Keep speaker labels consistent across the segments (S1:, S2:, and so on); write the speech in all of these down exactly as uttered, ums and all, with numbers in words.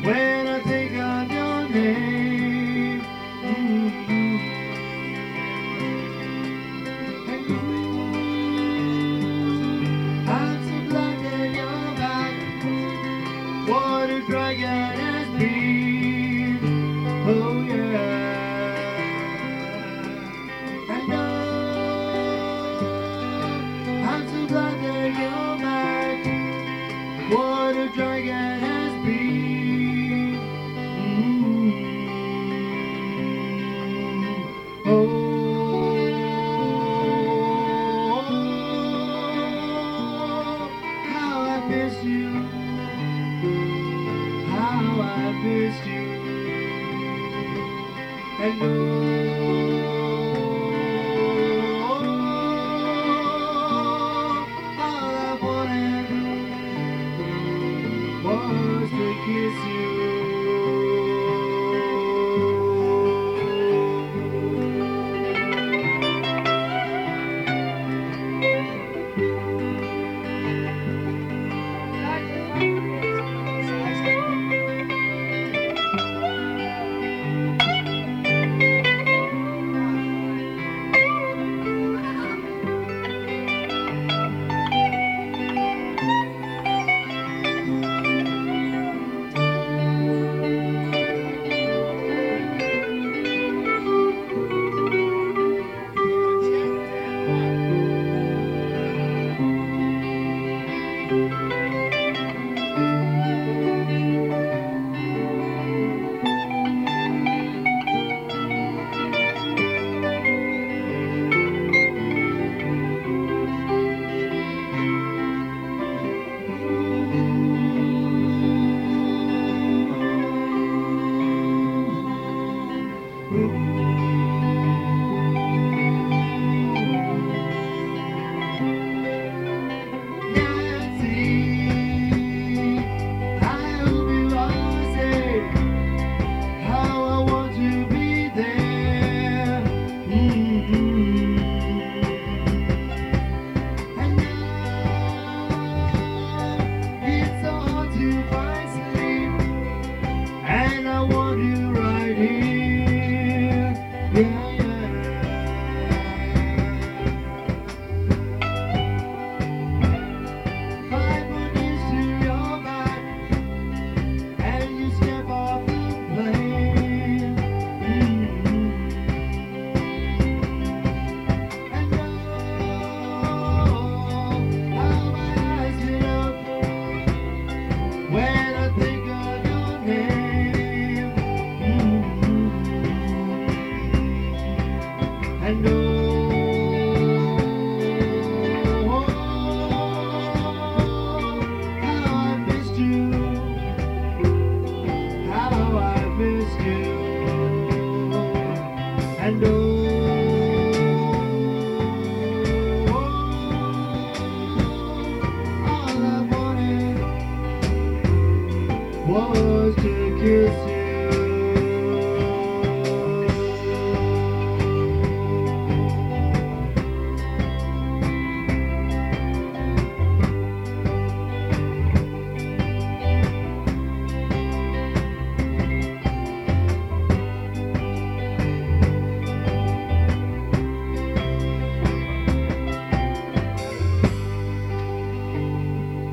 S1: when I think of your name. Mm-hmm. And ooh, I'm so glad that you're back. What a dragon has been. Oh yeah. And oh, I'm so glad that you're back. What a dragon has been. Mm-hmm. Oh, how I miss you. How I miss you. And oh, all I wanted was to kiss you. Was to kiss you.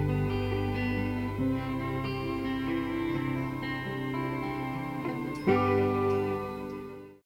S1: Thank you.